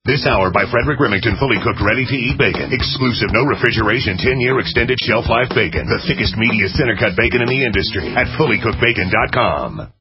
This hour by Frederick Remington, fully cooked, ready-to-eat bacon. Exclusive, no refrigeration, 10-year extended shelf life bacon. The thickest, meatiest center-cut bacon in the industry at fullycookedbacon.com.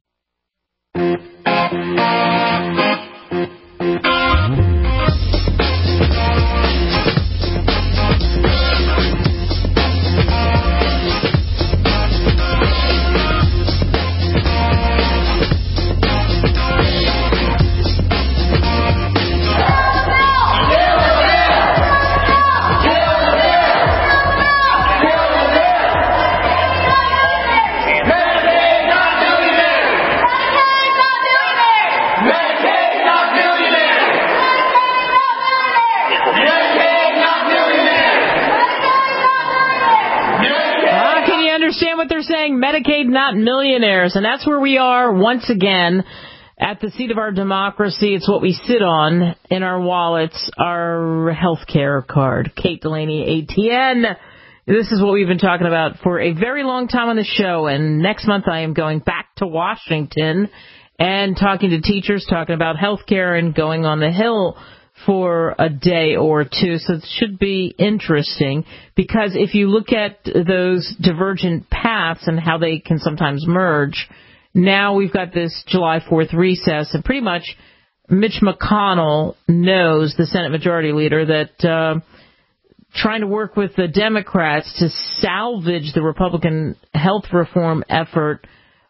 Medicaid, not millionaires. And that's where we are once again at the seat of our democracy. It's what we sit on in our wallets, our health care card. Kate Delaney, ATN. This is what we've been talking about for a very long time on the show. And next month I am going back to Washington and talking to teachers, talking about health care and going on the Hill for a day or two. So it should be interesting because if you look at those divergent paths and how they can sometimes merge, now we've got this July 4th recess, and pretty much Mitch McConnell knows, the Senate Majority Leader, that trying to work with the Democrats to salvage the Republican health reform effort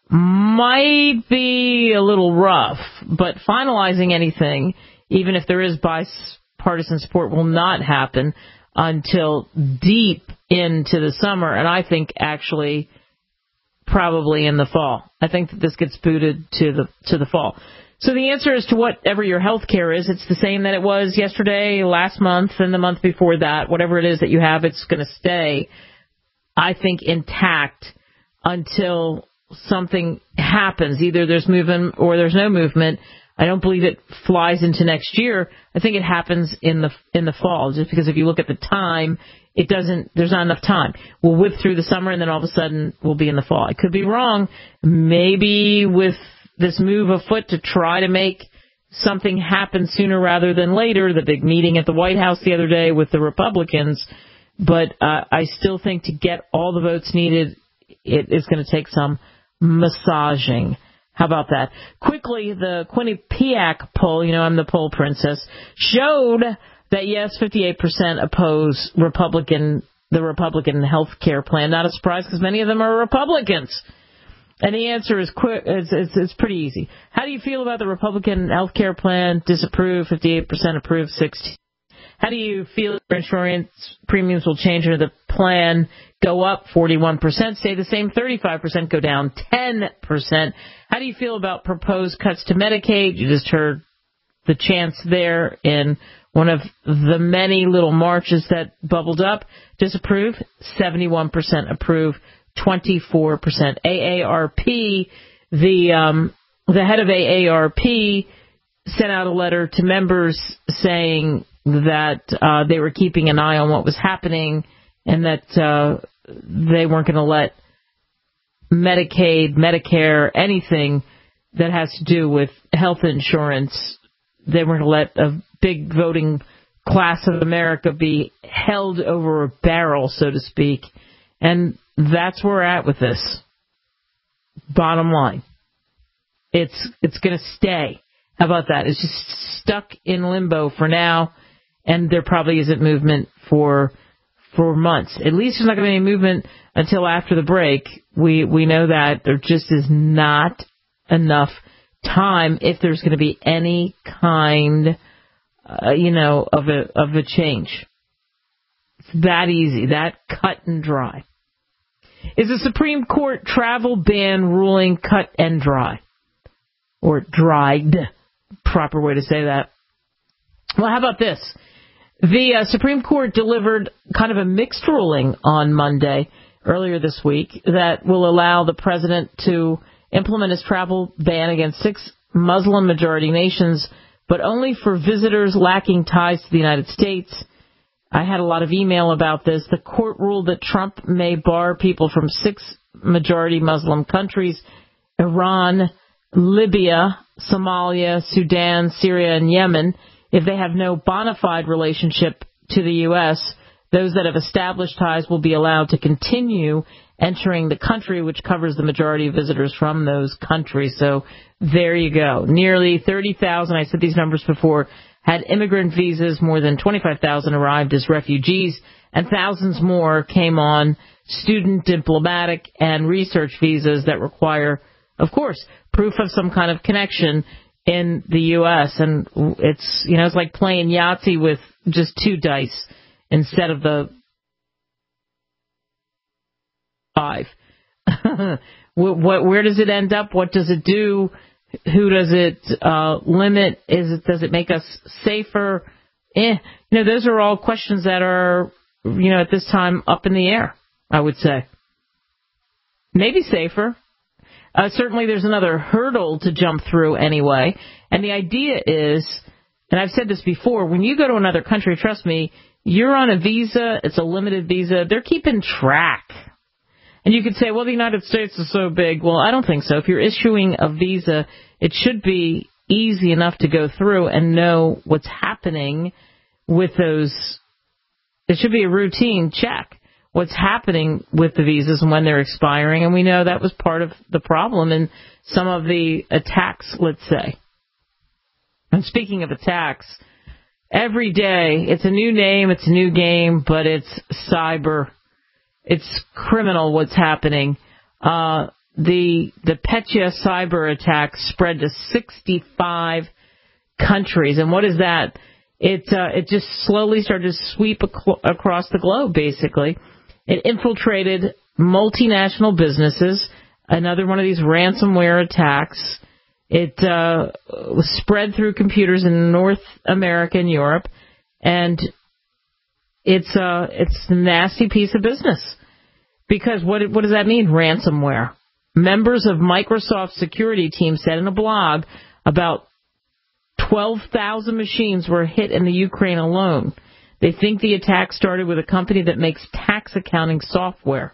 might be a little rough, but finalizing anything, even if there is bipartisan support, will not happen until deep into the summer, and I think actually probably in the fall. I think that this gets booted to the fall. So the answer is to whatever your health care is, it's the same that it was yesterday, last month, and the month before that. Whatever it is that you have, it's going to stay, I think, intact until something happens. Either there's movement or there's no movement. I don't believe it flies into next year. I think it happens in the fall, just because if you look at the time, there's not enough time. We'll whip through the summer and then all of a sudden we'll be in the fall. I could be wrong. Maybe with this move afoot to try to make something happen sooner rather than later, the big meeting at the White House the other day with the Republicans, but I still think to get all the votes needed, it is going to take some massaging. How about that? Quickly, the Quinnipiac poll, I'm the poll princess, showed that, yes, 58% oppose the Republican health care plan. Not a surprise because many of them are Republicans. And the answer is quick. It's pretty easy. How do you feel about the Republican health care plan? Disapprove, 58%, approve, 60%. How do you feel your insurance premiums will change under the plan? Go up 41%, stay the same 35%, go down 10%. How do you feel about proposed cuts to Medicaid? You just heard the chants there in one of the many little marches that bubbled up. Disapprove, 71%, approve, 24%. AARP, the head of AARP sent out a letter to members saying that they were keeping an eye on what was happening and that they weren't going to let Medicaid, Medicare, anything that has to do with health insurance, they weren't going to let a big voting class of America be held over a barrel, so to speak. And that's where we're at with this. Bottom line. It's going to stay. How about that? It's just stuck in limbo for now, and there probably isn't movement for months. At least there's not going to be any movement until after the break. We know that there just is not enough time if there's going to be any kind, of a change. It's that easy, that cut and dry. Is the Supreme Court travel ban ruling cut and dry? Or dried, proper way to say that. Well, how about this? The Supreme Court delivered kind of a mixed ruling on Monday, earlier this week, that will allow the president to implement his travel ban against 6 Muslim-majority nations, but only for visitors lacking ties to the United States. I had a lot of email about this. The court ruled that Trump may bar people from 6 majority Muslim countries: Iran, Libya, Somalia, Sudan, Syria, and Yemen. if they have no bona fide relationship to the U.S., those that have established ties will be allowed to continue entering the country, which covers the majority of visitors from those countries. So there you go. Nearly 30,000, I said these numbers before, had immigrant visas. More than 25,000 arrived as refugees, and thousands more came on student, diplomatic, and research visas that require, of course, proof of some kind of connection in the U.S. And it's, it's like playing Yahtzee with just 2 dice instead of the 5. Where does it end up? What does it do? Who does it limit? Does it make us safer? Those are all questions that are, at this time up in the air, I would say. Maybe safer. Certainly there's another hurdle to jump through anyway. And the idea is, and I've said this before, when you go to another country, trust me, you're on a visa, it's a limited visa, they're keeping track. And you could say, well, the United States is so big. Well, I don't think so. If you're issuing a visa, it should be easy enough to go through and know what's happening with those. It should be a routine check, what's happening with the visas and when they're expiring. And we know that was part of the problem in some of the attacks, let's say. And speaking of attacks, every day, it's a new name, it's a new game, but it's cyber. It's criminal what's happening. The Petya cyber attack spread to 65 countries. And what is that? It just slowly started to sweep across the globe, basically. It infiltrated multinational businesses. Another one of these ransomware attacks. It was spread through computers in North America and Europe. And it's a nasty piece of business. Because what does that mean, ransomware? Members of Microsoft's security team said in a blog about 12,000 machines were hit in the Ukraine alone. They think the attack started with a company that makes tax accounting software.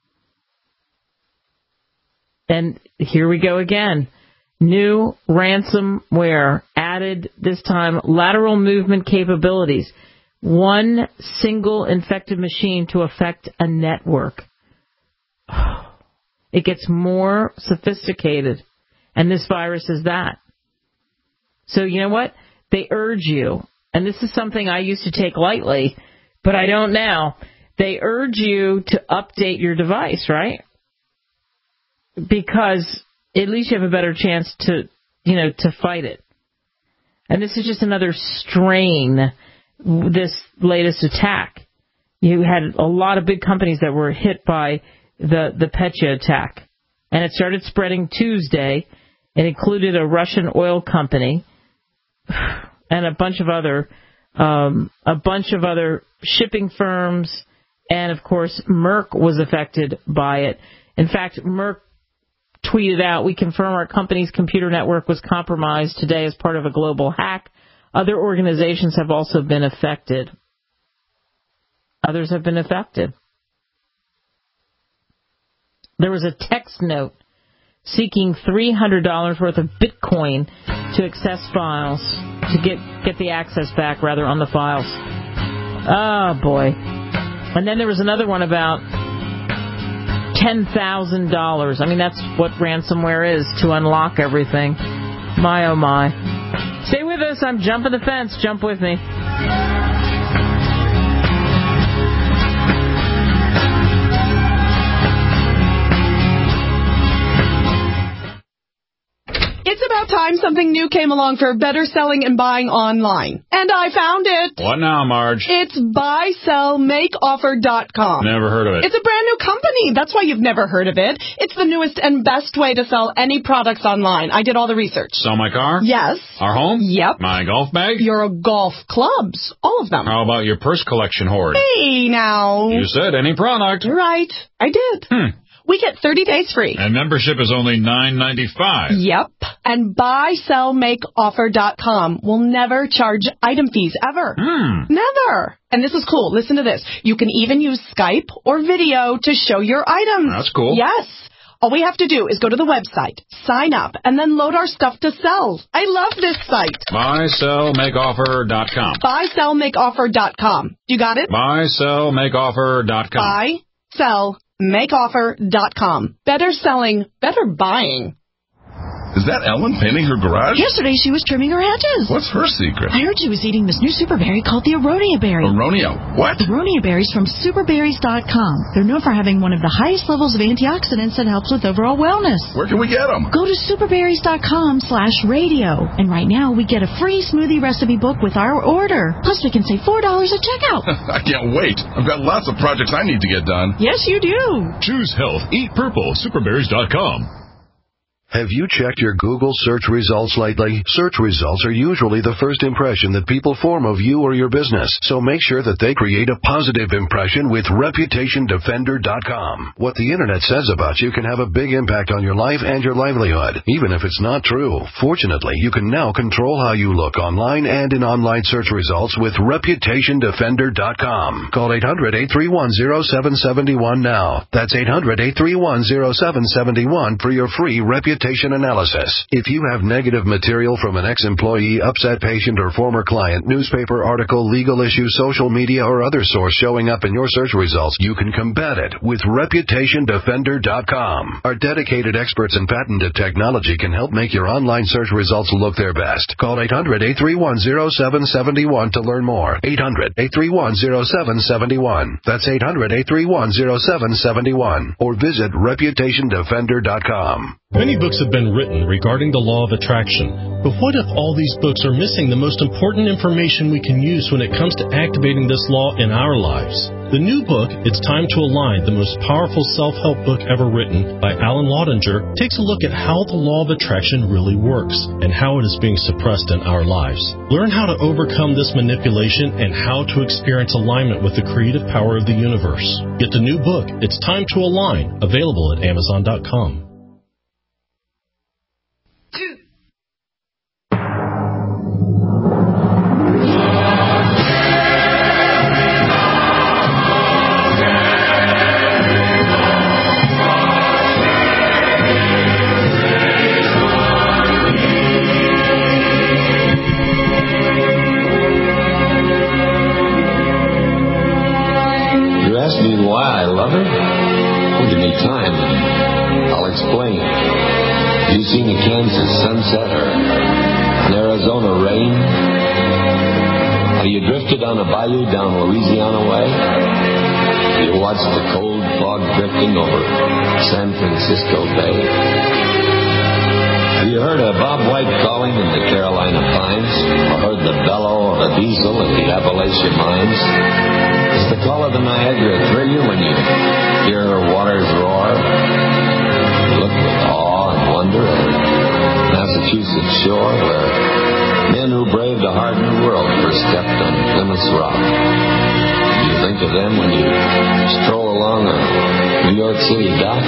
And here we go again. New ransomware added, this time, lateral movement capabilities. One single infected machine to affect a network. It gets more sophisticated, and this virus is that. So you know what? They urge you, and this is something I used to take lightly, but I don't now. They urge you to update your device, right? Because at least you have a better chance to fight it. And this is just another strain, this latest attack. You had a lot of big companies that were hit by the Petya attack. And it started spreading Tuesday. It included a Russian oil company and a bunch of other shipping firms. And, of course, Merck was affected by it. In fact, Merck tweeted out, "We confirm our company's computer network was compromised today as part of a global hack. Other organizations have also been affected." Others have been affected. There was a text note seeking $300 worth of Bitcoin to access files, to get the access back, rather, on the files. Oh, boy. And then there was another one about $10,000. I mean, that's what ransomware is, to unlock everything. My, oh, my. Stay with us. I'm jumping the fence. Jump with me. It's about time something new came along for better selling and buying online. And I found it. What now, Marge? It's buysellmakeoffer.com. Never heard of it. It's a brand new company. That's why you've never heard of it. It's the newest and best way to sell any products online. I did all the research. Sell my car? Yes. Our home? Yep. My golf bag? Your golf clubs. All of them. How about your purse collection hoard? Hey, now. You said any product. Right. I did. We get 30 days free. And membership is only $9.95. Yep. And buysellmakeoffer.com will never charge item fees ever. Never. And this is cool. Listen to this. You can even use Skype or video to show your items. That's cool. Yes. All we have to do is go to the website, sign up, and then load our stuff to sell. I love this site. BuySellMakeOffer.com. BuySellMakeOffer.com. You got it? BuySellMakeOffer.com. BuySellMakeOffer.com. Better selling, better buying. Is that Ellen painting her garage? Yesterday she was trimming her hedges. What's her secret? I heard she was eating this new super berry called the Aronia berry. Aronia what? Aronia berries from superberries.com. They're known for having one of the highest levels of antioxidants that helps with overall wellness. Where can we get them? Go to superberries.com/radio. And right now we get a free smoothie recipe book with our order. Plus we can save $4 at checkout. I can't wait. I've got lots of projects I need to get done. Yes, you do. Choose health. Eat purple. Superberries.com. Have you checked your Google search results lately? Search results are usually the first impression that people form of you or your business, so make sure that they create a positive impression with ReputationDefender.com. What the Internet says about you can have a big impact on your life and your livelihood, even if it's not true. Fortunately, you can now control how you look online and in online search results with ReputationDefender.com. Call 800-831-0771 now. That's 800-831-0771 for your free reputation analysis. If you have negative material from an ex-employee, upset patient, or former client, newspaper article, legal issue, social media, or other source showing up in your search results, you can combat it with ReputationDefender.com. Our dedicated experts in patented technology can help make your online search results look their best. Call 800-831-0771 to learn more. 800-831-0771. That's 800-831-0771. Or visit ReputationDefender.com. Many books have been written regarding the law of attraction, but what if all these books are missing the most important information we can use when it comes to activating this law in our lives? The new book, It's Time to Align, the most powerful self-help book ever written by Alan Laudinger, takes a look at how the law of attraction really works and how it is being suppressed in our lives. Learn how to overcome this manipulation and how to experience alignment with the creative power of the universe. Get the new book, It's Time to Align, available at Amazon.com. Ask me why I love her? Well, give me time and I'll explain. Have you seen a Kansas sunset or an Arizona rain? Have you drifted on a bayou down Louisiana way? Have you watched the cold fog drifting over San Francisco Bay? Have you heard a Bob White calling in the Carolina pines? Or heard the bellow of a diesel in the Appalachian mines? Does the call of the Niagara thrill you when you hear her waters roar? You look with awe and wonder at the Massachusetts shore where men who braved a hard new world first stepped on Plymouth's Rock. Do you think of them when you stroll along a New York City dock?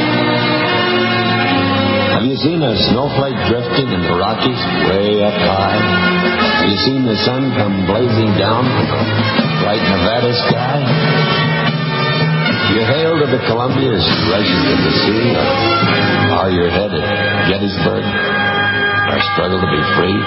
Have you seen a snowflake drifting in the Rockies way up high? Have you seen the sun come blazing down from a bright Nevada sky? You hail to the Columbia as she rushes to the sea, or bow your head at Gettysburg, our struggle to be free?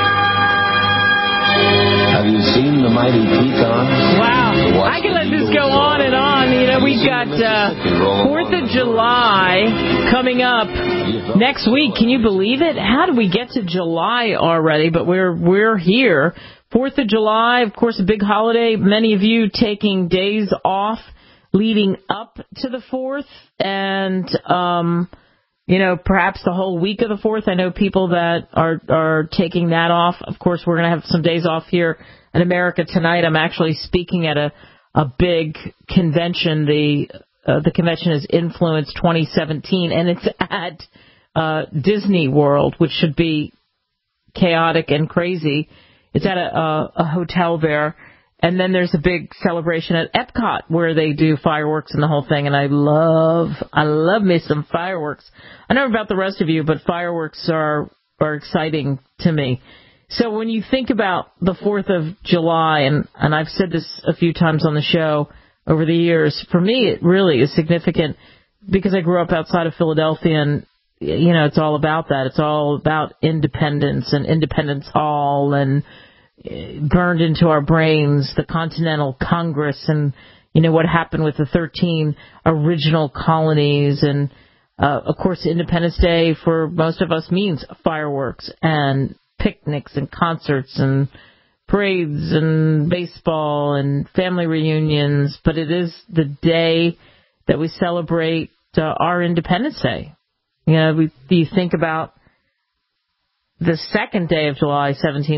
Have you seen the mighty Tetons? Wow. I can let this go on and on. You know, we've got 4th of July coming up next week. Can you believe it? How did we get to July already? But we're here. 4th of July, of course, a big holiday. Many of you taking days off leading up to the 4th. And, you know, perhaps the whole week of the 4th. I know people that are taking that off. Of course, we're going to have some days off here in America tonight. I'm actually speaking at a big convention. The convention is Influence 2017, and it's at Disney World, which should be chaotic and crazy. It's at a hotel there. And then there's a big celebration at Epcot where they do fireworks and the whole thing. And I love me some fireworks. I don't know about the rest of you, but fireworks are exciting to me. So when you think about the 4th of July, and I've said this a few times on the show over the years, for me it really is significant because I grew up outside of Philadelphia, and it's all about that. It's all about independence and Independence Hall, and burned into our brains the Continental Congress, and what happened with the 13 original colonies, and of course Independence Day for most of us means fireworks and picnics and concerts and parades and baseball and family reunions, but it is the day that we celebrate our Independence Day. You think about the second day of July,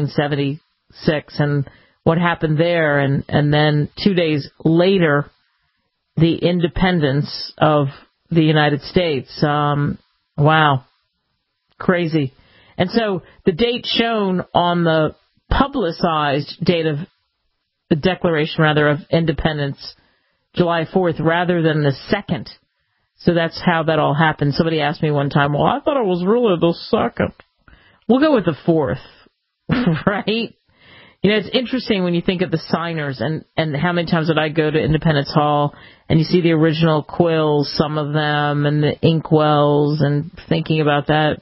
1776, and what happened there, and then 2 days later, the independence of the United States. Wow. Crazy. And so the date shown on the publicized date of the Declaration, of Independence, July 4th, rather than the 2nd. So that's how that all happened. Somebody asked me one time, well, I thought it was really the 2nd. We'll go with the 4th, right? It's interesting when you think of the signers and how many times did I go to Independence Hall and you see the original quills, some of them, and the inkwells, and thinking about that,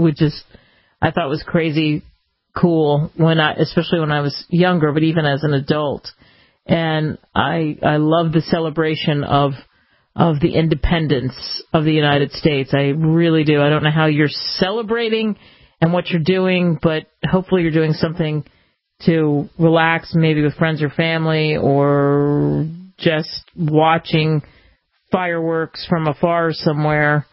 I thought was crazy cool especially when I was younger, but even as an adult. And I love the celebration of the independence of the United States. I really do. I don't know how you're celebrating and what you're doing, but hopefully you're doing something to relax, maybe with friends or family, or just watching fireworks from afar somewhere,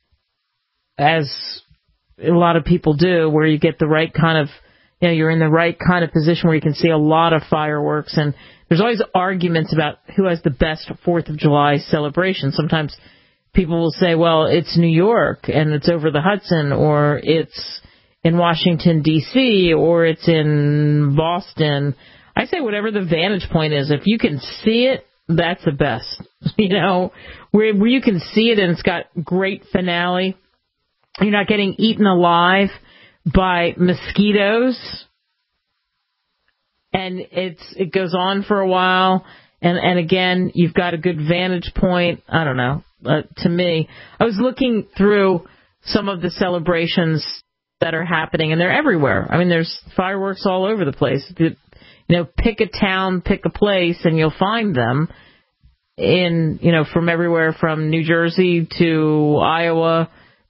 as a lot of people do, where you get the right kind of, you're in the right kind of position where you can see a lot of fireworks. And there's always arguments about who has the best 4th of July celebration. Sometimes people will say, well, it's New York and it's over the Hudson, or it's in Washington, D.C., or it's in Boston. I say whatever the vantage point is. If you can see it, that's the best. Where you can see it and it's got great finale. You're not getting eaten alive by mosquitoes. And it goes on for a while. And again, you've got a good vantage point. I don't know. To me, I was looking through some of the celebrations that are happening, and they're everywhere. I mean, there's fireworks all over the place. Pick a town, pick a place, and you'll find them from everywhere from New Jersey to Iowa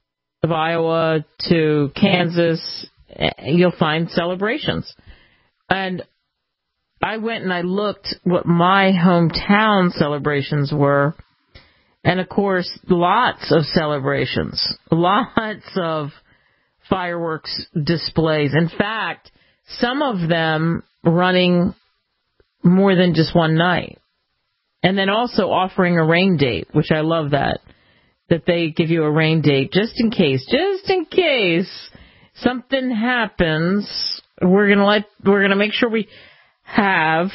to Kansas. You'll find celebrations. And I went and I looked what my hometown celebrations were. And, of course, lots of celebrations, lots of fireworks displays. In fact, some of them running more than just one night. And then also offering a rain date, which I love that they give you a rain date just in case something happens. We're going to make sure we have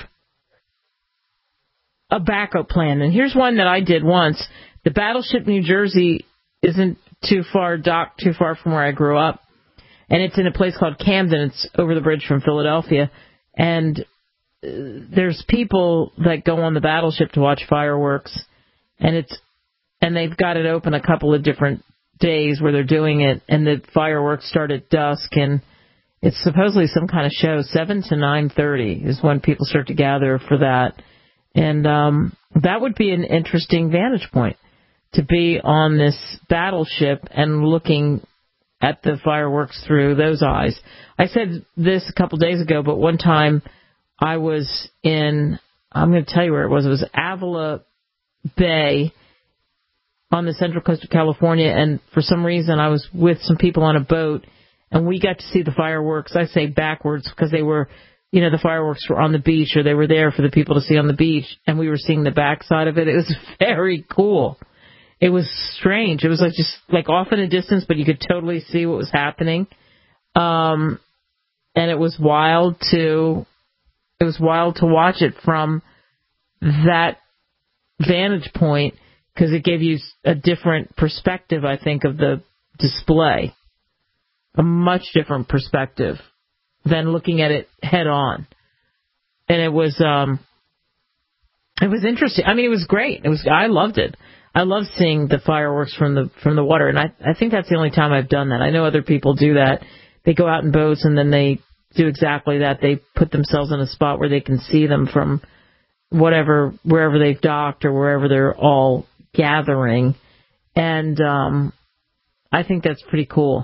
a backup plan. And here's one that I did once. The Battleship New Jersey isn't too far from where I grew up. And it's in a place called Camden. It's over the bridge from Philadelphia. And there's people that go on the battleship to watch fireworks. And they've got it open a couple of different days where they're doing it. And the fireworks start at dusk. And it's supposedly some kind of show. 7 to 9:30 is when people start to gather for that. And that would be an interesting vantage point, to be on this battleship and looking at the fireworks through those eyes. I said this a couple days ago, but one time I was I'm going to tell you where it was. It was Avila Bay on the central coast of California, and for some reason I was with some people on a boat, and we got to see the fireworks. I say backwards because they were, the fireworks were on the beach, or they were there for the people to see on the beach, and we were seeing the backside of it. It was very cool. It was strange. It was just off in a distance, but you could totally see what was happening. And it was wild to watch it from that vantage point, because it gave you a different perspective, I think, of the display. A much different perspective than looking at it head on. And it was interesting. I mean, it was great. I loved it. I love seeing the fireworks from the water, and I think that's the only time I've done that. I know other people do that. They go out in boats and then they do exactly that. They put themselves in a spot where they can see them from wherever they've docked or wherever they're all gathering. And I think that's pretty cool.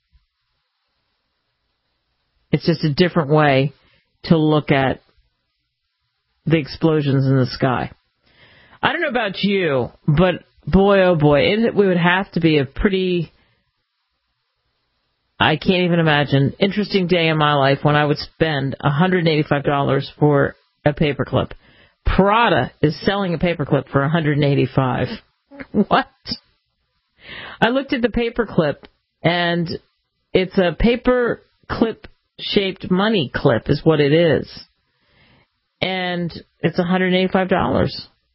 It's just a different way to look at the explosions in the sky. I don't know about you, but boy, oh boy, it would have to be a pretty, I can't even imagine, interesting day in my life when I would spend $185 for a paperclip. Prada is selling a paperclip for $185. What? I looked at the paperclip, and it's a paperclip-shaped money clip is what it is. And it's $185.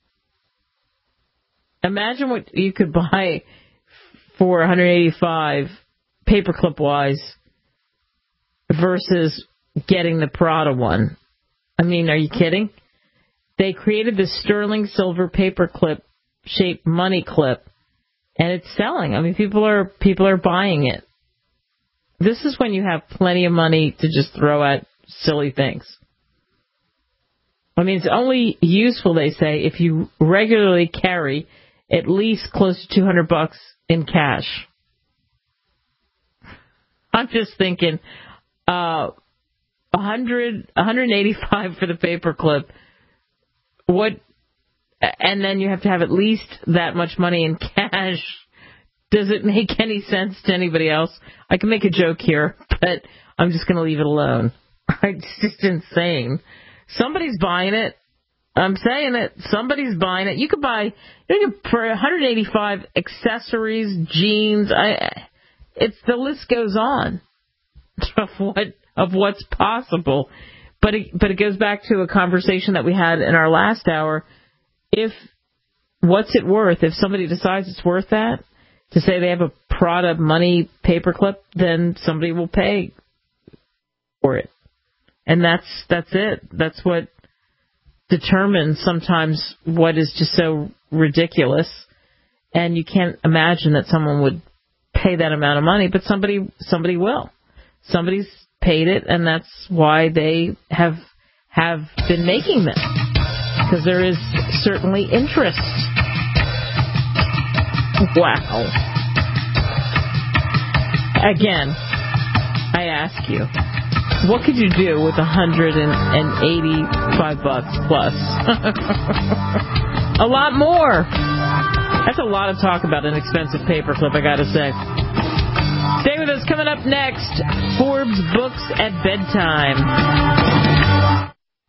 Imagine what you could buy for $185 paperclip-wise versus getting the Prada one. I mean, are you kidding? They created this sterling silver paperclip-shaped money clip, and it's selling. I mean, people are buying it. This is when you have plenty of money to just throw at silly things. I mean, it's only useful, they say, if you regularly carry at least close to $200 in cash. I'm just thinking, $185 for the paperclip. What? And then you have to have at least that much money in cash. Does it make any sense to anybody else? I can make a joke here, but I'm just going to leave it alone. It's just insane. Somebody's buying it. I'm saying it. Somebody's buying it. You could buy for $185 accessories, jeans. The list goes on of what's possible. But it goes back to a conversation that we had in our last hour. What's it worth? If somebody decides it's worth that, to say they have a Prada money paperclip, then somebody will pay for it. And that's it. That's what determines sometimes what is just so ridiculous. And you can't imagine that someone would pay that amount of money, but somebody will. Somebody's paid it, and that's why they have been making them. Because there is certainly interest. Wow. Again, I ask you, what could you do with $185 plus? A lot more. That's a lot of talk about an expensive paperclip, I gotta say. Stay with us. Coming up next, Forbes Books at Bedtime.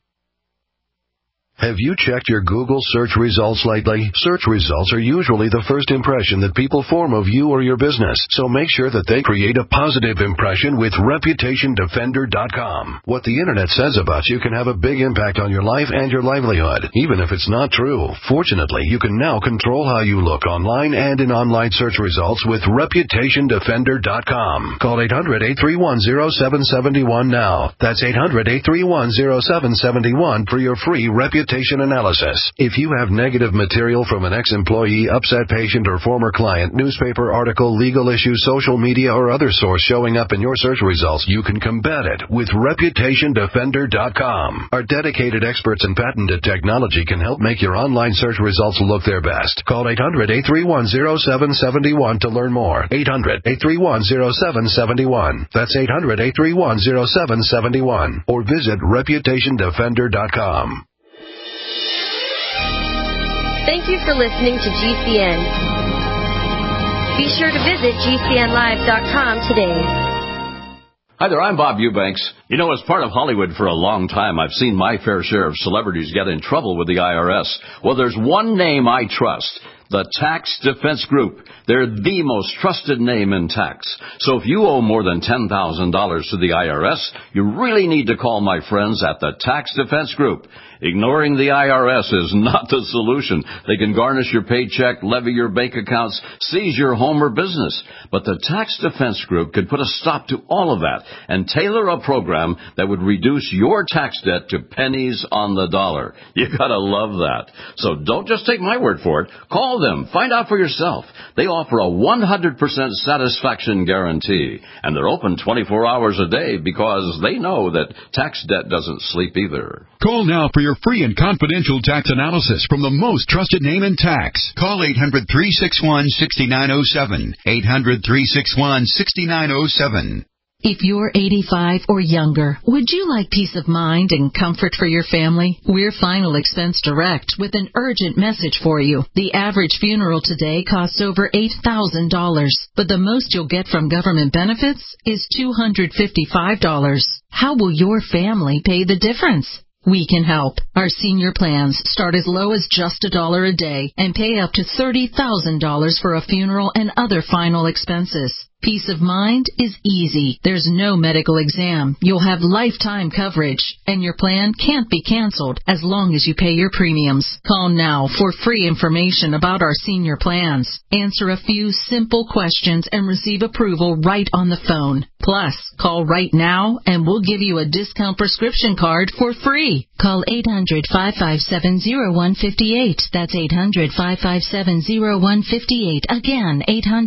Have you checked your Google search results lately? Search results are usually the first impression that people form of you or your business, so make sure that they create a positive impression with ReputationDefender.com. What the Internet says about you can have a big impact on your life and your livelihood, even if it's not true. Fortunately, you can now control how you look online and in online search results with ReputationDefender.com. Call 800-831-0771 now. That's 800-831-0771 for your free reputation analysis. If you have negative material from an ex-employee, upset patient, or former client, newspaper article, legal issue, social media, or other source showing up in your search results, you can combat it with ReputationDefender.com. Our dedicated experts in patented technology can help make your online search results look their best. Call 800-831-0771 to learn more. 800-831-0771. That's 800-831-0771. Or visit ReputationDefender.com. Thank you for listening to GCN. Be sure to visit GCNlive.com today. Hi there, I'm Bob Eubanks. You know, as part of Hollywood for a long time, I've seen my fair share of celebrities get in trouble with the IRS. Well, there's one name I trust. The Tax Defense Group. They're the most trusted name in tax. So if you owe more than $10,000 to the IRS, you really need to call my friends at the Tax Defense Group. Ignoring the IRS is not the solution. They can garnish your paycheck, levy your bank accounts, seize your home or business. But the Tax Defense Group could put a stop to all of that and tailor a program that would reduce your tax debt to pennies on the dollar. You gotta love that. So don't just take my word for it. Call Call them. Find out for yourself. They offer a 100% satisfaction guarantee, and they're open 24 hours a day because they know that tax debt doesn't sleep either. Call now for your free and confidential tax analysis from the most trusted name in tax. Call 800-361-6907. 800-361-6907. If you're 85 or younger, would you like peace of mind and comfort for your family? We're Final Expense Direct with an urgent message for you. The average funeral today costs over $8,000, but the most you'll get from government benefits is $255. How will your family pay the difference? We can help. Our senior plans start as low as just $1 a day and pay up to $30,000 for a funeral and other final expenses. Peace of mind is easy. There's no medical exam. You'll have lifetime coverage, and your plan can't be canceled as long as you pay your premiums. Call now for free information about our senior plans. Answer a few simple questions and receive approval right on the phone. Plus, call right now and we'll give you a discount prescription card for free. Call 800-557-0158. That's 800-557-0158. Again,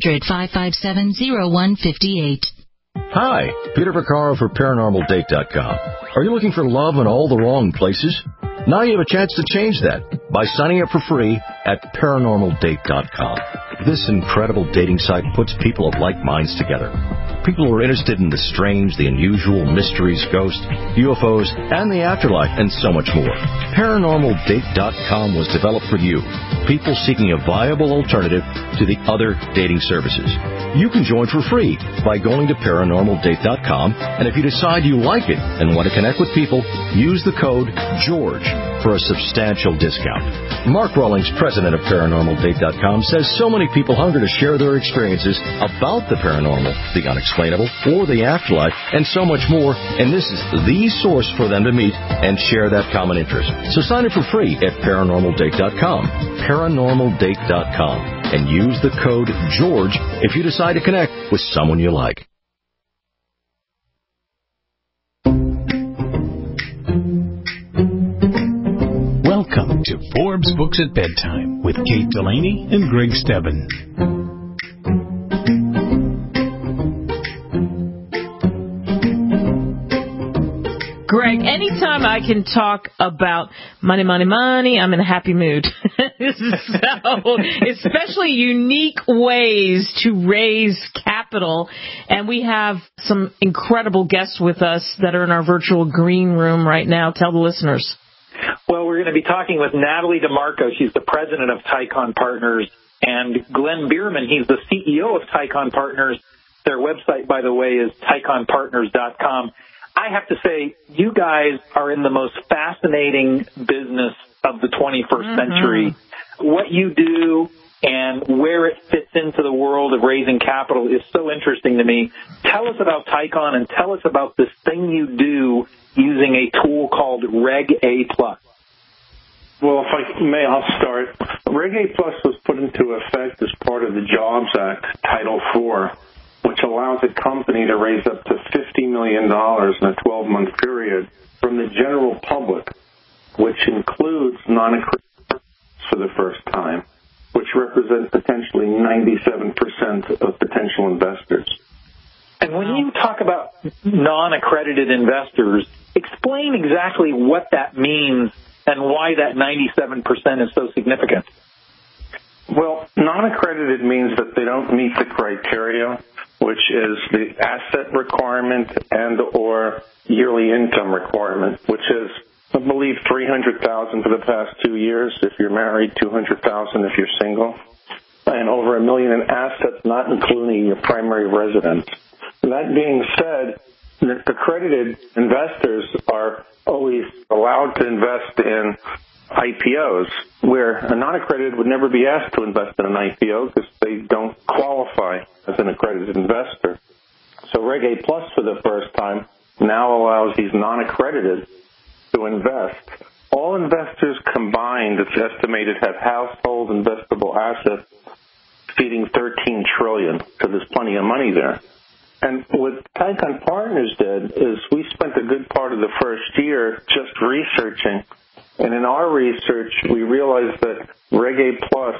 800-557-0158. Hi, Peter Vaccaro for ParanormalDate.com. Are you looking for love in all the wrong places? Now you have a chance to change that by signing up for free at ParanormalDate.com. This incredible dating site puts people of like minds together. People who are interested in the strange, the unusual, mysteries, ghosts, UFOs, and the afterlife, and so much more. ParanormalDate.com was developed for you, people seeking a viable alternative to the other dating services. You can join for free by going to ParanormalDate.com, and if you decide you like it and want to connect with people, use the code GEORGE for a substantial discount. Mark Rawlings, president of ParanormalDate.com, says so many people hunger to share their experiences about the paranormal, the unexplainable, or the afterlife, and so much more, and this is the source for them to meet and share that common interest. So sign up for free at ParanormalDate.com, ParanormalDate.com, and use the code GEORGE if you decide to connect with someone you like. Welcome to Forbes Books at Bedtime with Kate Delaney and Greg Stebbin. Greg, anytime I can talk about money, I'm in a happy mood. So, especially unique ways to raise capital. And we have some incredible guests with us that are in our virtual green room right now. Tell the listeners. Well, we're going to be talking with Natalie DeMarco. She's the president of Tycon Partners. And Glenn Bierman, he's the CEO of Tycon Partners. Their website, by the way, is tyconpartners.com. I have to say, you guys are in the most fascinating business of the 21st century. What you do and where it fits into the world of raising capital is so interesting to me. Tell us about Tycon and tell us about this thing you do using a tool called Reg A+. Well, if I may, I'll start. Reg A+ was put into effect as part of the Jobs Act, Title IV, which allows a company to raise up to $50 million in a 12-month period from the general public, which includes non-accredited for the first time, which represents potentially 97% of potential investors. And when you talk about non-accredited investors, explain exactly what that means and why that 97% is so significant. Well, non-accredited means that they don't meet the criteria, which is the asset requirement and or yearly income requirement, which is, I believe, $300,000 for the past 2 years if you're married, $200,000 if you're single, and over $1 million in assets, not including your primary residence. That being said, accredited investors are always allowed to invest in IPOs, where a non-accredited would never be asked to invest in an IPO because they don't qualify as an accredited investor. So Reg A+ for the first time now allows these non-accredited to invest. All investors combined, it's estimated, have household investable assets exceeding $13 trillion, so there's plenty of money there. And what Tycon Partners did is we spent a good part of the first year just researching. And in our research, we realized that Reg A+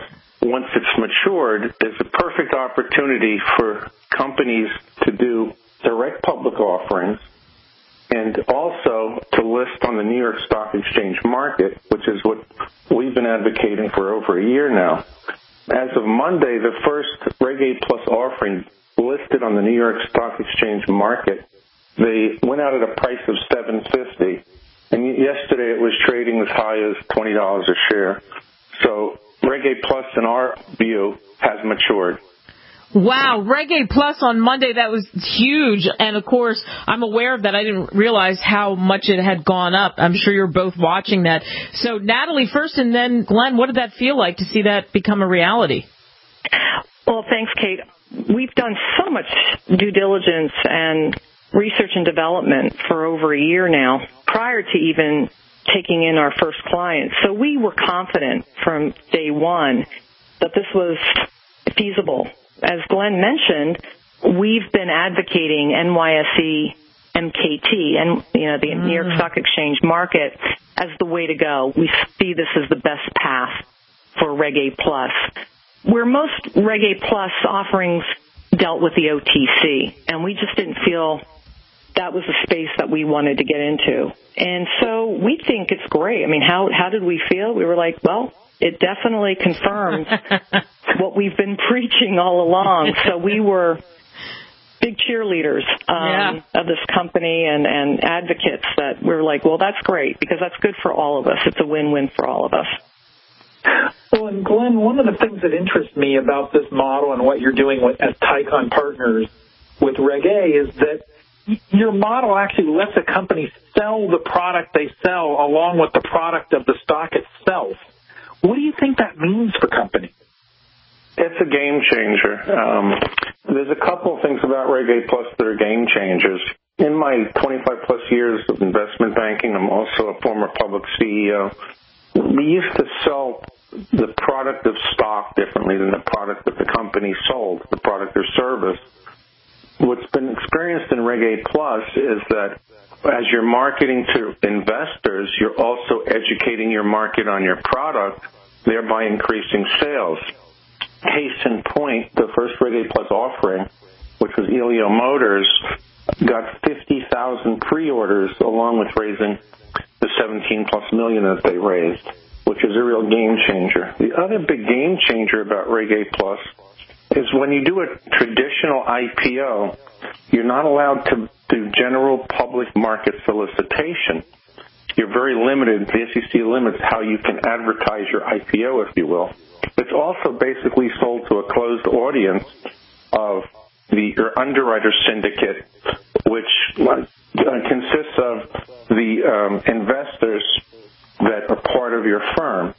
once it's matured, is a perfect opportunity for companies to do direct public offerings and also to list on the New York Stock Exchange market, which is what we've been advocating for over a year now. As of Monday, the first Reg A Plus offering listed on the New York Stock Exchange market, they went out at a price of $7.50, and yesterday it was trading as high as $20 a share. So Reg A Plus, in our view, has matured. Wow, Reg A Plus on Monday, that was huge. And, of course, I'm aware of that. I didn't realize how much it had gone up. I'm sure you're both watching that. So, Natalie first, and then Glenn, what did that feel like to see that become a reality? Well, thanks, Kate. We've done so much due diligence and research and development for over a year now, prior to even taking in our first client. So we were confident from day one that this was feasible. As Glenn mentioned, we've been advocating NYSE MKT and the New York Stock Exchange market as the way to go. We see this as the best path for Reg A Plus, where most Reg A Plus offerings dealt with the OTC, and we just didn't feel that was a space that we wanted to get into. And so we think it's great. I mean, how did we feel? We were like, well, it definitely confirms what we've been preaching all along. So we were big cheerleaders of this company and advocates that we were like, well, that's great because that's good for all of us. It's a win-win for all of us. Well, and Glenn, one of the things that interests me about this model and what you're doing at Tycon Partners with Reg A is that your model actually lets a company sell the product they sell along with the product of the stock itself. What do you think that means for companies? It's a game changer. There's a couple of things about Reg A Plus that are game changers. In my 25-plus years of investment banking, I'm also a former public CEO. We used to sell the product of stock differently than the product that the company sold, the product or service. What's been experienced in Reg A Plus is that as you're marketing to investors, you're also educating your market on your product, thereby increasing sales. Case in point, the first Reg A Plus offering, which was Elio Motors, got 50,000 pre-orders along with raising the $17+ million that they raised, which is a real game changer. The other big game changer about Reg A Plus is when you do a traditional IPO, you're not allowed to do general public market solicitation. You're very limited. The SEC limits how you can advertise your IPO, if you will. It's also basically sold to a closed audience of your underwriter syndicate, which consists of the investors that are part of your firm.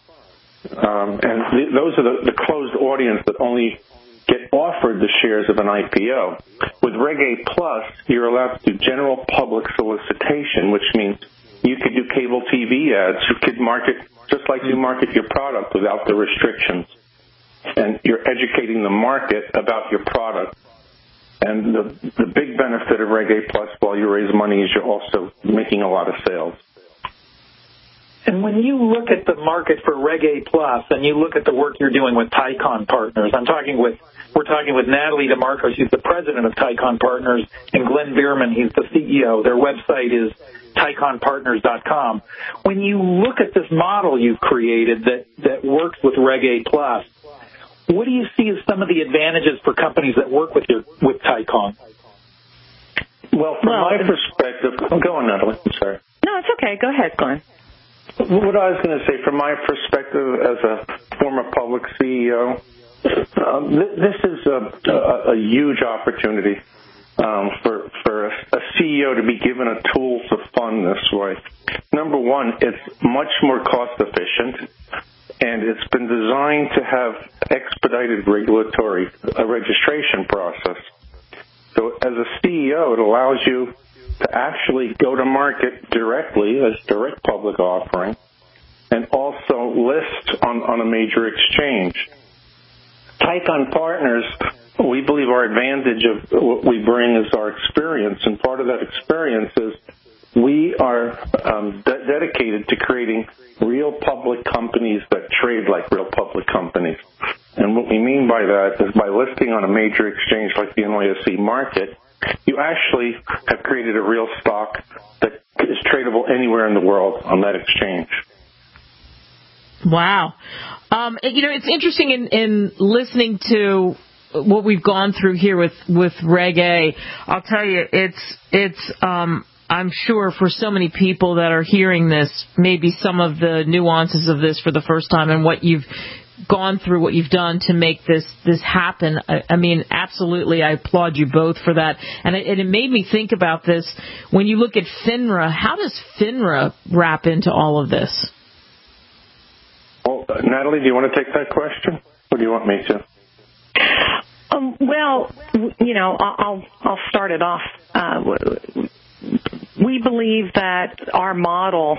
And those are the closed audience that only get offered the shares of an IPO. With Reg A Plus, you're allowed to do general public solicitation, which means you could do cable TV ads. You could market just like you market your product without the restrictions. And you're educating the market about your product. And the big benefit of Reg A Plus while you raise money is you're also making a lot of sales. And when you look at the market for Reg A Plus and you look at the work you're doing with Tycon Partners, we're talking with Natalie DeMarco, she's the president of Tycon Partners, and Glenn Bierman, he's the CEO. Their website is TyconPartners.com. When you look at this model you've created that works with Reg A Plus, what do you see as some of the advantages for companies that work with Tycon? Well, from my perspective, go on, Natalie. I'm sorry. No, it's okay. Go ahead, Glenn. What I was going to say, from my perspective as a former public CEO, this is a huge opportunity for a CEO to be given a tool to fund this way. Number one, it's much more cost efficient, and it's been designed to have expedited regulatory registration process. So as a CEO, it allows you to actually go to market directly as direct public offering and also list on a major exchange. Tycon Partners, we believe our advantage of what we bring is our experience, and part of that experience is we are dedicated to creating real public companies that trade like real public companies. And what we mean by that is by listing on a major exchange like the NYSE market, you actually have created a real stock that is tradable anywhere in the world on that exchange. Wow. It's interesting in listening to what we've gone through here with Reg A. I'll tell you, it's I'm sure for so many people that are hearing this, maybe some of the nuances of this for the first time and what you've gone through, what you've done to make this happen. I mean, absolutely, I applaud you both for that. And it made me think about this. When you look at FINRA, how does FINRA wrap into all of this? Well, Natalie, do you want to take that question, or do you want me to? I'll start it off. We believe that our model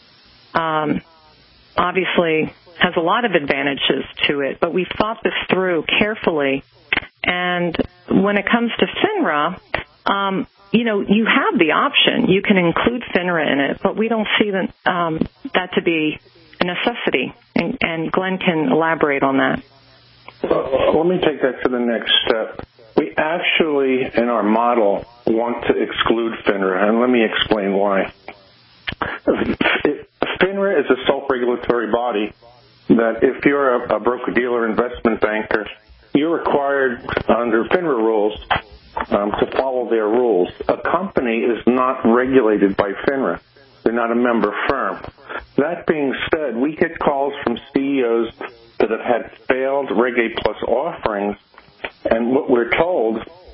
obviously has a lot of advantages to it, but we've thought this through carefully. And when it comes to FINRA, you have the option. You can include FINRA in it, but we don't see that to be a necessity. And Glenn can elaborate on that. Well, let me take that to the next step. We actually, in our model, want to exclude FINRA, and let me explain why. FINRA is a self-regulatory body that if you're a broker-dealer investment banker, you're required under FINRA rules to follow their rules. A company is not regulated by FINRA. They're not a member firm. That being said, we get calls from CEOs that have had failed Reg A Plus offerings, and what we're told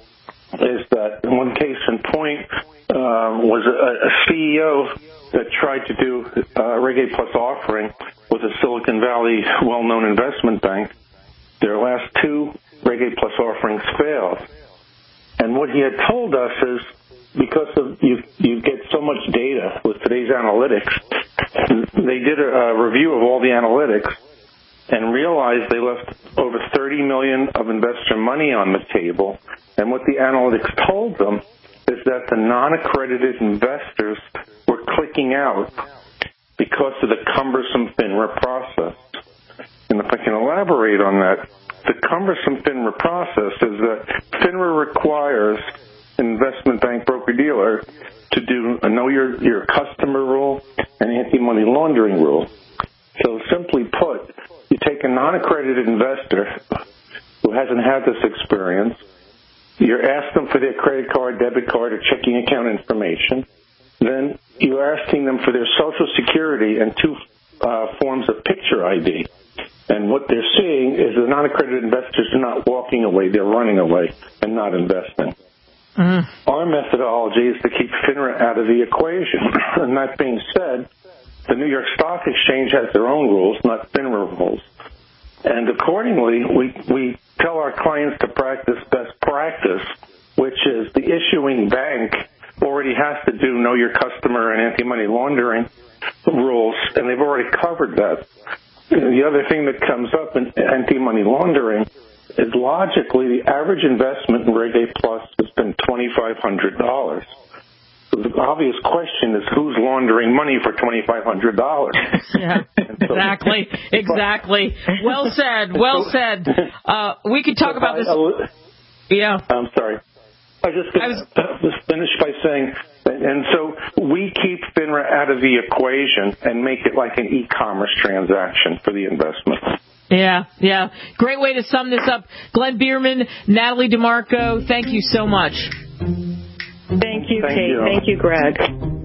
is that in one case in point was a CEO that tried to do a Reg A Plus offering with a Silicon Valley well-known investment bank. Their last two Reg A Plus offerings failed. And what he had told us is because of you get so much data with today's analytics, they did a review of all the analytics and realized they left over $30 million of investor money on the table. And what the analytics told them is that the non-accredited investors were clicking out because of the cumbersome FINRA process. And if I can elaborate on that, the cumbersome FINRA process is that FINRA requires an investment bank broker-dealer to do a know your customer rule and anti-money laundering rule. So simply put, you take a non-accredited investor who hasn't had this experience, you ask them for their credit card, debit card, or checking account information, then you're asking them for their Social Security and two forms of picture ID. And what they're seeing is the non-accredited investors are not walking away, they're running away and not investing. Our methodology is to keep FINRA out of the equation. And that being said, the New York Stock Exchange has their own rules, not FINRA rules. And accordingly, we tell our clients to practice best practice, which is the issuing bank already has to do know your customer and anti-money laundering rules, and they've already covered that. The other thing that comes up in anti-money laundering is logically the average investment in Reg A Plus has been $2,500. So the obvious question is who's laundering money for $2,500? Yeah, exactly. Well said. We could talk about this. Yeah. I'm sorry. I was finished by saying, and so we keep FINRA out of the equation and make it like an e-commerce transaction for the investment. Yeah. Great way to sum this up. Glenn Bierman, Natalie DeMarco, thank you so much. Thank you, Kate. Thank you, Greg.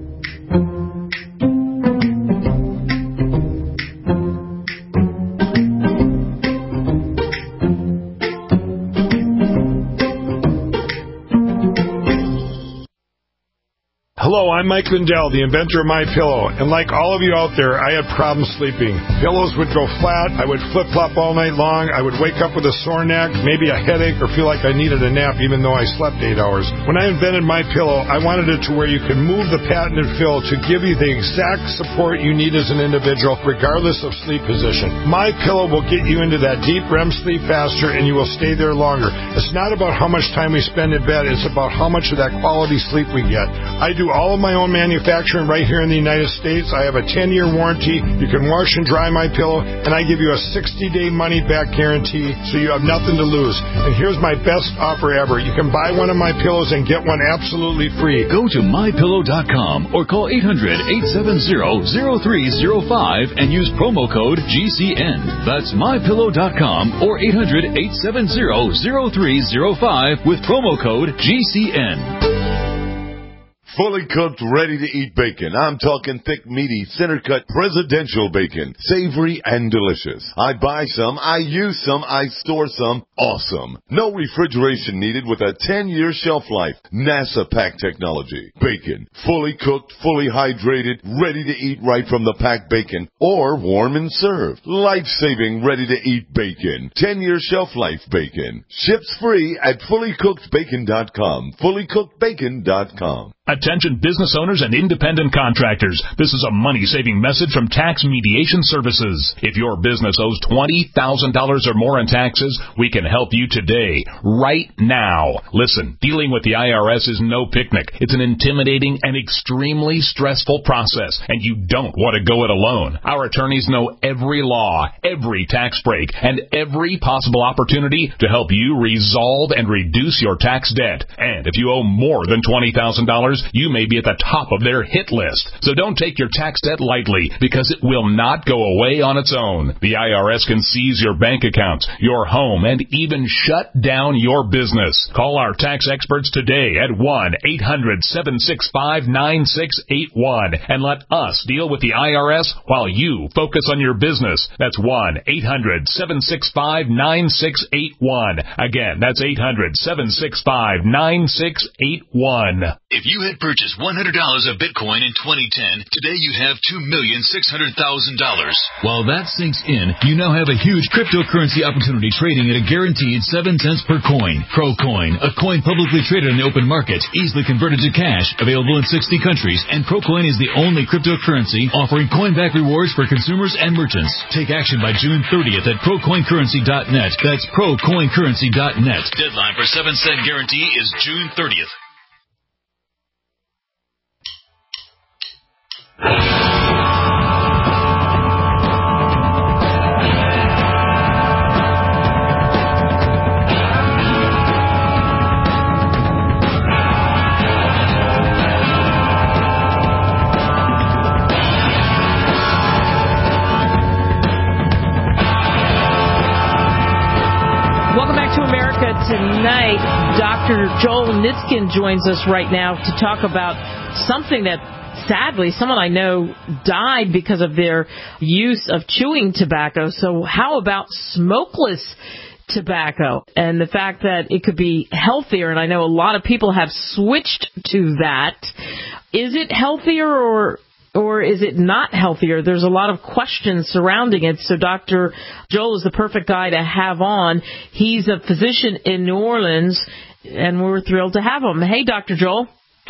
Hello, I'm Mike Lindell, the inventor of MyPillow, and like all of you out there, I had problems sleeping. Pillows would go flat, I would flip-flop all night long, I would wake up with a sore neck, maybe a headache, or feel like I needed a nap even though I slept 8 hours. When I invented MyPillow, I wanted it to where you could move the patented fill to give you the exact support you need as an individual, regardless of sleep position. MyPillow will get you into that deep REM sleep faster, and you will stay there longer. It's not about how much time we spend in bed, it's about how much of that quality sleep we get. I do all of my my own manufacturing right here in the United States. I have a 10-year warranty. You can wash and dry my pillow, and I give you a 60-day money-back guarantee, so you have nothing to lose. And here's my best offer ever. You can buy one of my pillows and get one absolutely free. Go to mypillow.com or call 800-870-0305 and use promo code GCN. That's mypillow.com or 800-870-0305 with promo code GCN. Fully cooked, ready-to-eat bacon. I'm talking thick, meaty, center-cut presidential bacon. Savory and delicious. I buy some, I use some, I store some. Awesome. No refrigeration needed with a 10-year shelf life. NASA pack technology. Bacon. Fully cooked, fully hydrated, ready to eat right from the packed bacon. Or warm and served. Life-saving, ready-to-eat bacon. 10-year shelf life bacon. Ships free at fullycookedbacon.com. Fullycookedbacon.com. Attention business owners and independent contractors. This is a money-saving message from Tax Mediation Services. If your business owes $20,000 or more in taxes, we can help you today, right now. Listen, dealing with the IRS is no picnic. It's an intimidating and extremely stressful process, and you don't want to go it alone. Our attorneys know every law, every tax break, and every possible opportunity to help you resolve and reduce your tax debt. And if you owe more than $20,000, you may be at the top of their hit list. So don't take your tax debt lightly, because it will not go away on its own. The IRS can seize your bank accounts, your home, and even shut down your business. Call our tax experts today at 1-800-765-9681 and let us deal with the IRS while you focus on your business. That's 1-800-765-9681. Again, that's 800-765-9681. If you had purchased $100 of Bitcoin in 2010, today you have $2,600,000. While that sinks in, you now have a huge cryptocurrency opportunity trading at a guaranteed 7 cents per coin. ProCoin, a coin publicly traded in the open market, easily converted to cash, available in 60 countries, and ProCoin is the only cryptocurrency offering coin-back rewards for consumers and merchants. Take action by June 30th at ProCoinCurrency.net. That's ProCoinCurrency.net. Deadline for 7-cent guarantee is June 30th. Welcome back to America Tonight. Dr. Joel Nitzkin joins us right now to talk about something that, sadly, someone I know died because of their use of chewing tobacco. So how about smokeless tobacco and the fact that it could be healthier? And I know a lot of people have switched to that. Is it healthier or is it not healthier? There's a lot of questions surrounding it. So Dr. Joel is the perfect guy to have on. He's a physician in New Orleans, and we're thrilled to have him. Hey, Dr. Joel.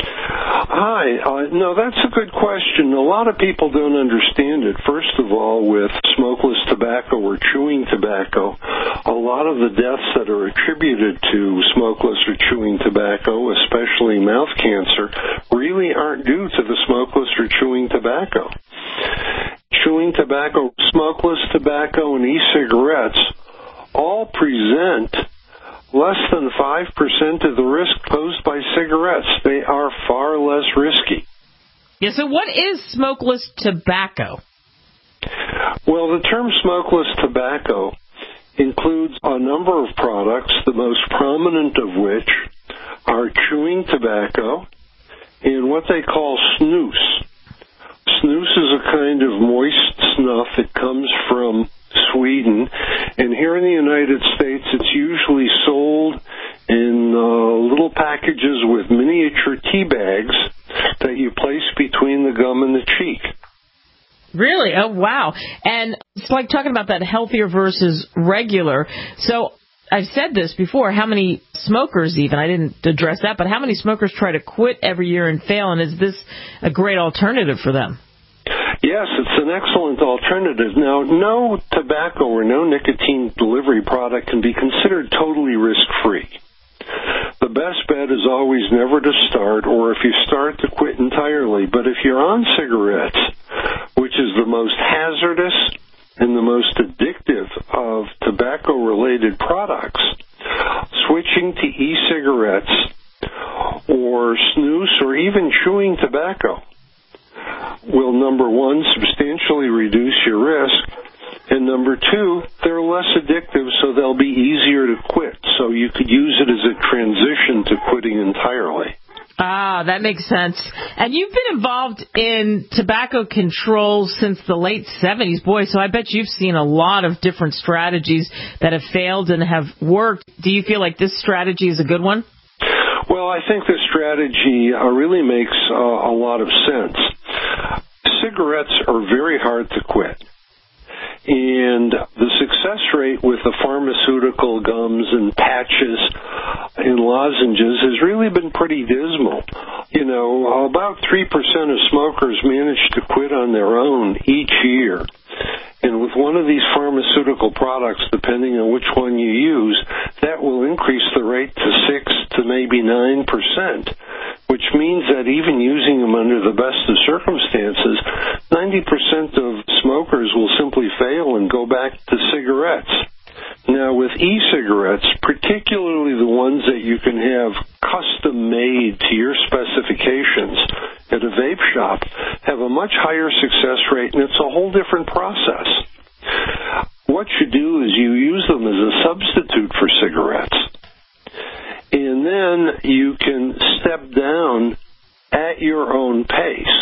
Hi. No, that's a good question. A lot of people don't understand it. First of all, with smokeless tobacco or chewing tobacco, a lot of the deaths that are attributed to smokeless or chewing tobacco, especially mouth cancer, really aren't due to the smokeless or chewing tobacco. Chewing tobacco, smokeless tobacco, and e-cigarettes all present less than 5% of the risk posed by cigarettes. They are far less risky. Yeah, so what is smokeless tobacco? Well, the term smokeless tobacco includes a number of products, the most prominent of which are chewing tobacco and what they call snus. Snus is a kind of moist snuff. It comes from Sweden, and here in the United States it's usually sold in little packages with miniature tea bags that you place between the gum and the cheek. Really? Oh, wow. And it's like talking about that healthier versus regular. So I've said this before, how many smokers even, I didn't address that, but how many smokers try to quit every year and fail, and is this a great alternative for them? Yes, it's an excellent alternative. Now, no tobacco or no nicotine delivery product can be considered totally risk-free. The best bet is always never to start, or if you start, to quit entirely. But if you're on cigarettes, which is the most hazardous and the most addictive of tobacco-related products, switching to e-cigarettes or snus or even chewing tobacco will, number one, substantially reduce your risk, and number two, they're less addictive, so they'll be easier to quit. So you could use it as a transition to quitting entirely. Ah, that makes sense. And you've been involved in tobacco control since the late 70s. Boy, so I bet you've seen a lot of different strategies that have failed and have worked. Do you feel like this strategy is a good one? Well, I think this strategy really makes a lot of sense. Cigarettes are very hard to quit. And the success rate with the pharmaceutical gums and patches and lozenges has really been pretty dismal. You know, about 3% of smokers manage to quit on their own each year. And with one of these pharmaceutical products, depending on which one you use, that will increase the rate to 6 to maybe 9%, which means that even using them under the best of circumstances, 90% of smokers will simply fail and go back to cigarettes. Now, with e-cigarettes, particularly the ones that you can have custom-made to your specifications at a vape shop, have a much higher success rate, and it's a whole different process. What you do is you use them as a substitute for cigarettes, and then you can step down at your own pace.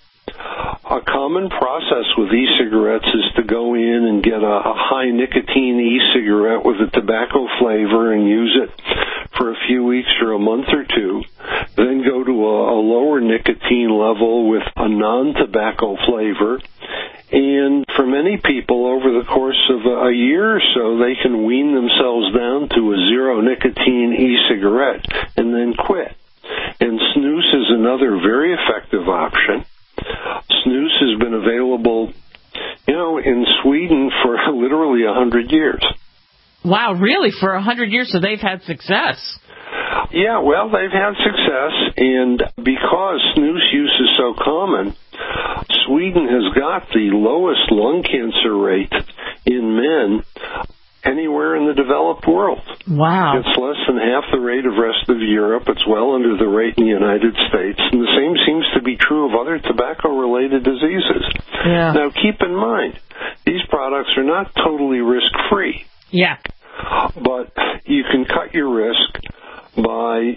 A common process with e-cigarettes is to go in and get a high nicotine e-cigarette with a tobacco flavor and use it for a few weeks or a month or two, then go to a lower nicotine level with a non-tobacco flavor, and for many people over the course of a year or so, they can wean themselves down to a zero nicotine e-cigarette and then quit. And snus is another very effective option. Snus has been available, in Sweden for literally 100 years. Wow, really? For 100 years, so they've had success. Yeah, well, they've had success, and because snus use is so common, Sweden has got the lowest lung cancer rate in men anywhere in the developed world. Wow. It's less than half the rate of rest of Europe. It's well under the rate in the United States. And the same seems to be true of other tobacco-related diseases. Yeah. Now, keep in mind, these products are not totally risk-free. Yeah. But you can cut your risk by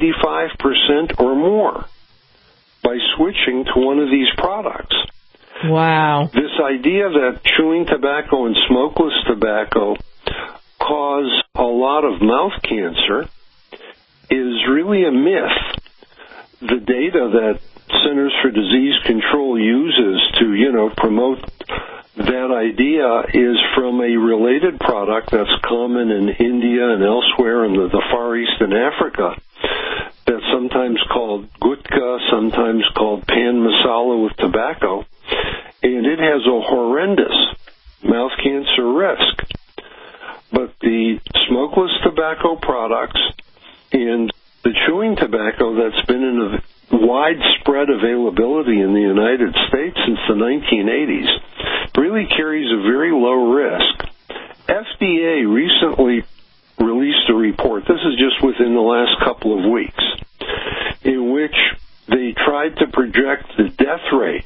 95% or more by switching to one of these products. Wow. This idea that chewing tobacco and smokeless tobacco cause a lot of mouth cancer is really a myth. The data that Centers for Disease Control uses to, promote that idea is from a related product that's common in India and elsewhere in the Far East and Africa, that's sometimes called gutka, sometimes called pan masala with tobacco, and it has a horrendous mouth cancer risk. But the smokeless tobacco products and the chewing tobacco that's been in a widespread availability in the United States since the 1980s really carries a very low risk. FDA recently released a report, this is just within the last couple of weeks, in which they tried to project the death rate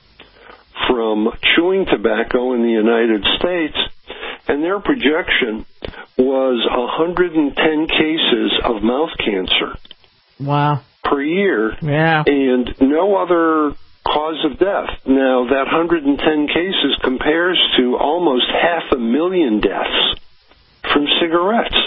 from chewing tobacco in the United States, and their projection was 110 cases of mouth cancer. Wow. Per year. Yeah. And no other cause of death. Now, that 110 cases compares to almost 500,000 deaths from cigarettes.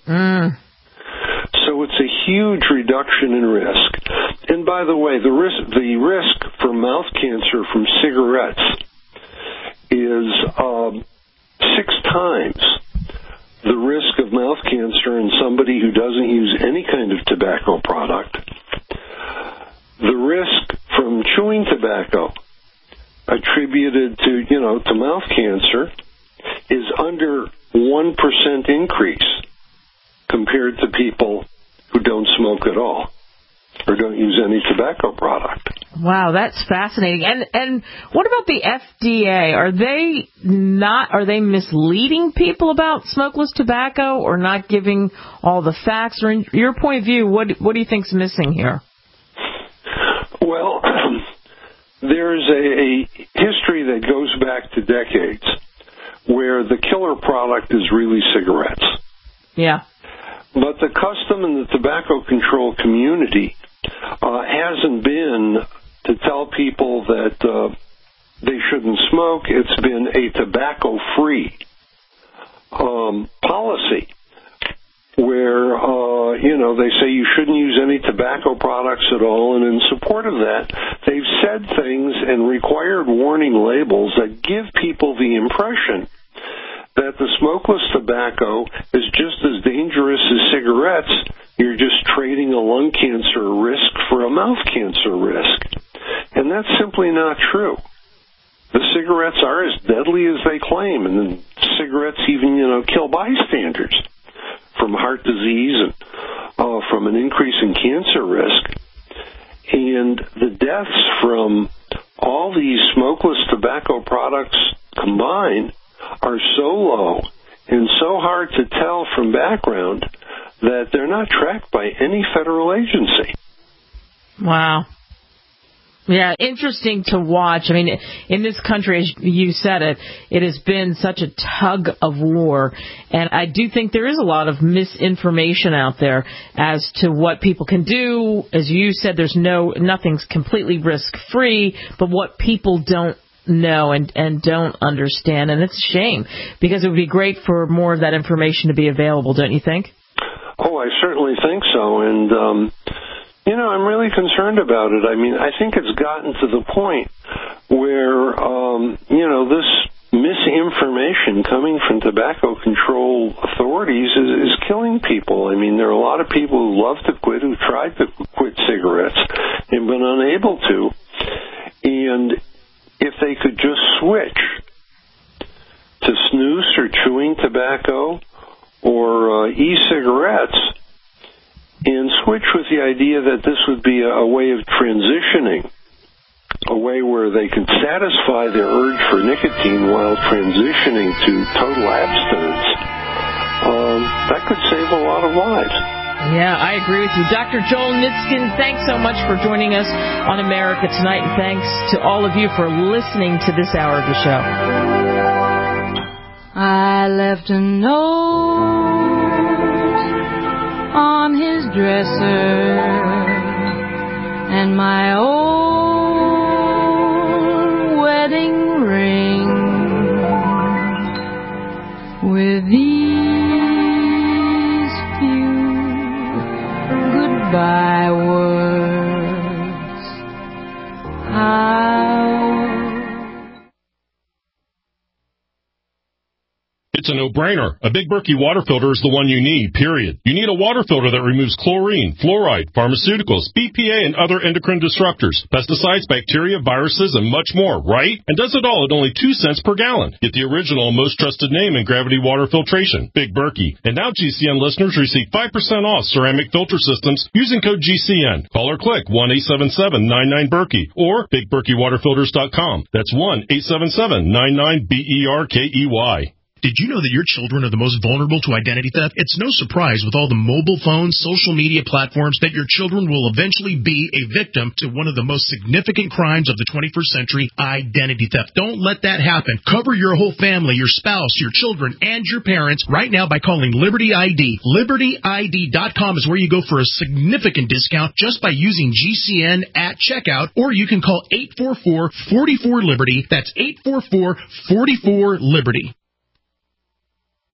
So it's a huge reduction in risk. And by the way, the risk for mouth cancer from cigarettes is 6 times the risk of mouth cancer in somebody who doesn't use any kind of tobacco product. The risk from chewing tobacco attributed to mouth cancer is under 1% increase compared to people who don't smoke at all or don't use any tobacco product. Wow, that's fascinating. And what about the FDA? Are they misleading people about smokeless tobacco or not giving all the facts? Or in your point of view, what do you think's missing here? Well, there's a history that goes back to decades where the killer product is really cigarettes. Yeah. But the custom in the tobacco control community hasn't been to tell people that they shouldn't smoke. It's been a tobacco-free policy where, they say you shouldn't use any tobacco products at all. And in support of that, they've said things and required warning labels that give people the impression that the smokeless tobacco is just as dangerous as cigarettes. You're just trading a lung cancer risk for a mouth cancer risk. And that's simply not true. The cigarettes are as deadly as they claim, and the cigarettes even, kill bystanders from heart disease and from an increase in cancer risk. And the deaths from all these smokeless tobacco products combined are so low and so hard to tell from background that they're not tracked by any federal agency. Wow. Yeah, interesting to watch. I mean, in this country, as you said it has been such a tug of war. And I do think there is a lot of misinformation out there as to what people can do. As you said, nothing's completely risk-free, but what people don't know and don't understand. And it's a shame, because it would be great for more of that information to be available, don't you think? Oh, I certainly think so. And, I'm really concerned about it. I mean, I think it's gotten to the point where, this misinformation coming from tobacco control authorities is killing people. I mean, there are a lot of people who love to quit, who tried to quit cigarettes and been unable to. And if they could just switch to snus or chewing tobacco or e-cigarettes, and switch with the idea that this would be a way of transitioning, a way where they can satisfy their urge for nicotine while transitioning to total abstinence, that could save a lot of lives. Yeah, I agree with you. Dr. Joel Nitskin, thanks so much for joining us on America Tonight, and thanks to all of you for listening to this hour of the show. I left a note on his dresser, and my old wedding ring with these few goodbye words. It's a no-brainer. A Big Berkey water filter is the one you need, period. You need a water filter that removes chlorine, fluoride, pharmaceuticals, BPA, and other endocrine disruptors, pesticides, bacteria, viruses, and much more, right? And does it all at only 2 cents per gallon. Get the original and most trusted name in gravity water filtration, Big Berkey. And now GCN listeners receive 5% off ceramic filter systems using code GCN. Call or click 1-877-99-BERKEY or BigBerkeyWaterFilters.com. That's 1-877-99-BERKEY. Did you know that your children are the most vulnerable to identity theft? It's no surprise with all the mobile phones, social media platforms that your children will eventually be a victim to one of the most significant crimes of the 21st century, identity theft. Don't let that happen. Cover your whole family, your spouse, your children, and your parents right now by calling Liberty ID. LibertyID.com is where you go for a significant discount just by using GCN at checkout, or you can call 844-44-LIBERTY. That's 844-44-LIBERTY.